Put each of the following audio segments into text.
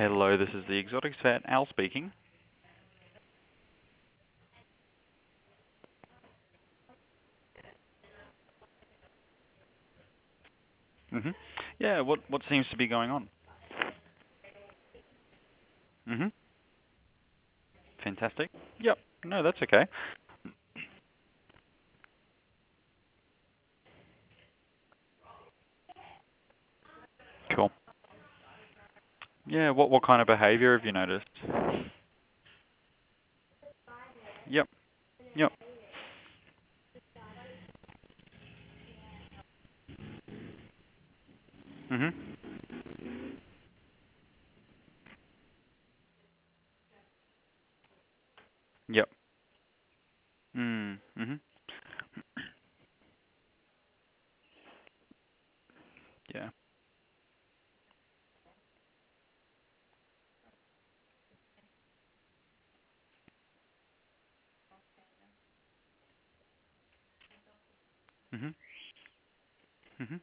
Hello, this is the Exotics Vet, Al speaking. hmm Yeah, what seems to be going on? hmm Fantastic. Yep. No, that's okay. Cool. Yeah, what kind of behavior have you noticed? Yep. Yep. hmm Yep. Mm-hmm. Yeah. hmm hmm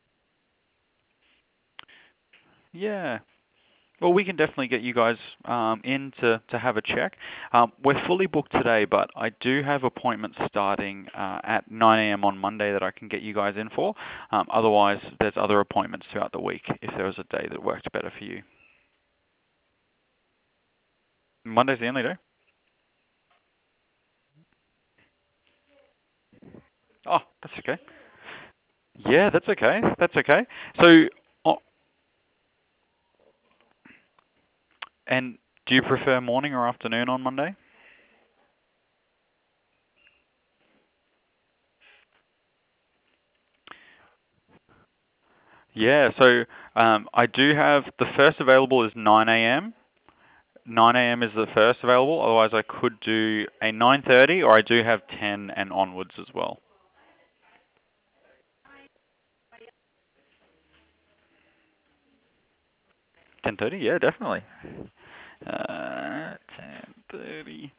Yeah. Well, we can definitely get you guys in to have a check. We're fully booked today, but I do have appointments starting at 9 a.m. on Monday that I can get you guys in for. Otherwise, there's other appointments throughout the week if there was a day that worked better for you. Monday's the only day? Oh, that's okay. Yeah, that's okay. That's okay. So, oh, and do you prefer morning or afternoon on Monday? Yeah, so I do have the first available is 9 a.m. 9 a.m. is the first available. Otherwise, I could do a 9:30, or I do have 10 and onwards as well. 10:30, yeah, definitely. 10:30.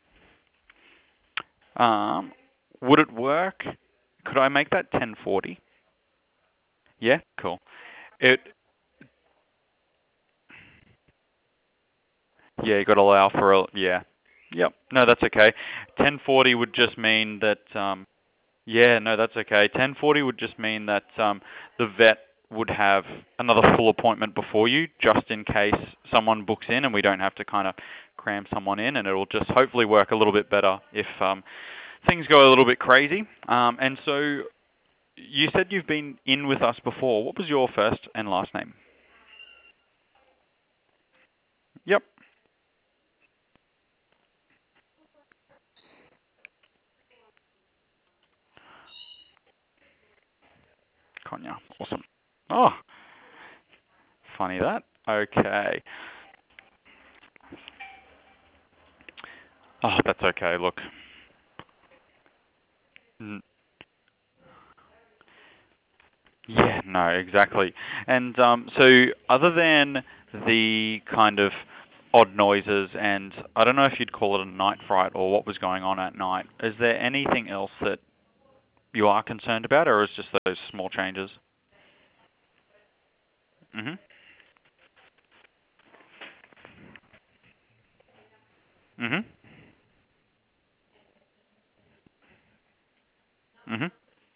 Um, would it work? Could I make that 10:40? Yeah, cool. It Yeah, you got to allow for a yeah. Yep. No, that's okay. 10:40 would just mean that yeah, no, that's okay. 10:40 would just mean that the vet would have another full appointment before you, just in case someone books in, and we don't have to kind of cram someone in, and it will just hopefully work a little bit better if things go a little bit crazy. And so you said you've been in with us before. What was your first and last name? Yep, Konya. Awesome. Oh, funny that. Okay. Oh, that's okay. Look. Mm, Yeah, no, exactly. And so other than the kind of odd noises, and I don't know if you'd call it a night fright or what was going on at night, is there anything else that you are concerned about, or is it just those small changes? Mhm. Mhm. Mhm.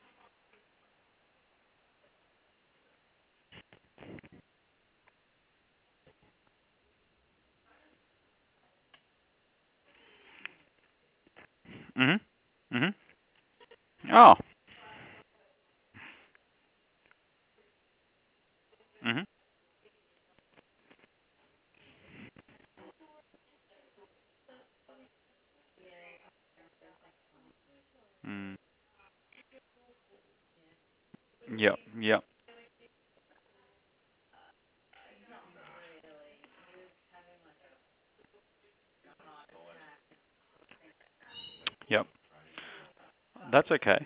Mhm. Mhm. Oh. Mhm. Mm. Yep. Yep. Yep. That's okay.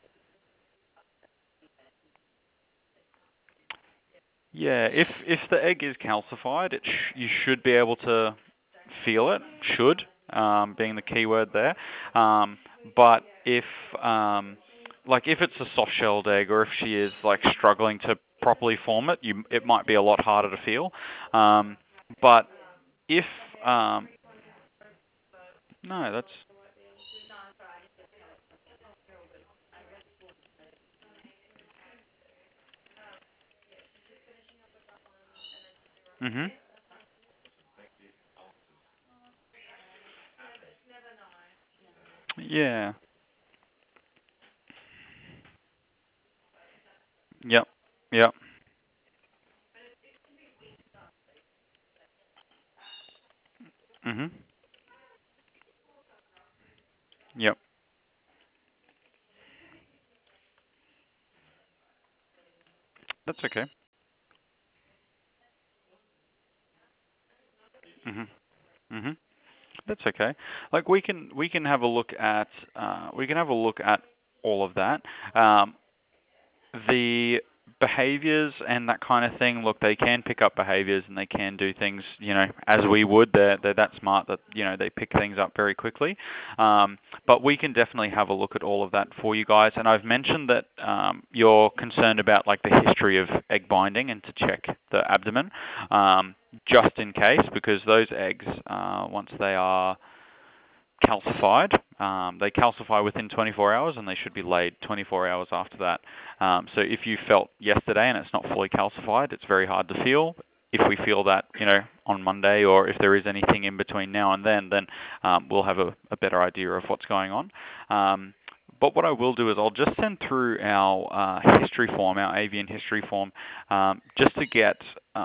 Yeah, if the egg is calcified, you should be able to feel it. Should being the key word there. But if if it's a soft-shelled egg, or if she is like struggling to properly form it, it might be a lot harder to feel. But if um, no, that's mhm. Yeah. Yep. Yep. Mhm. Yep. That's okay. Mhm. Mhm. That's okay. Like we can have a look at all of that. Um, the behaviors and that kind of thing, look, they can pick up behaviors and they can do things, as we would. They're that smart that, they pick things up very quickly. But we can definitely have a look at all of that for you guys. And I've mentioned that you're concerned about like the history of egg binding and to check the abdomen, just in case, because those eggs, once they are calcified. They calcify within 24 hours and they should be laid 24 hours after that. So if you felt yesterday and it's not fully calcified, it's very hard to feel. If we feel that, on Monday, or if there is anything in between now and then we'll have a better idea of what's going on. But what I will do is I'll just send through our history form, our avian history form, just to get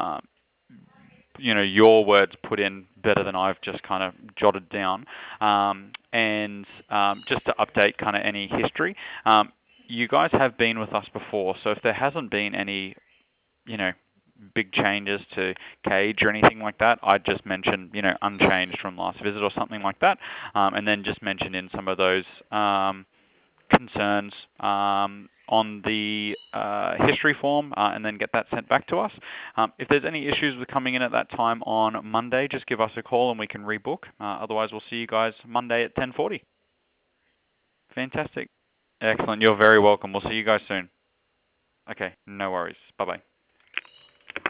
your words put in better than I've just kind of jotted down, and just to update kind of any history. You guys have been with us before, so if there hasn't been any, you know, big changes to cage or anything like that, I'd just mention, unchanged from last visit or something like that, and then just mention in some of those concerns on the history form, and then get that sent back to us. If there's any issues with coming in at that time on Monday, just give us a call and we can rebook. Otherwise, we'll see you guys Monday at 10:40. Fantastic. Excellent. You're very welcome. We'll see you guys soon. Okay, no worries. Bye-bye.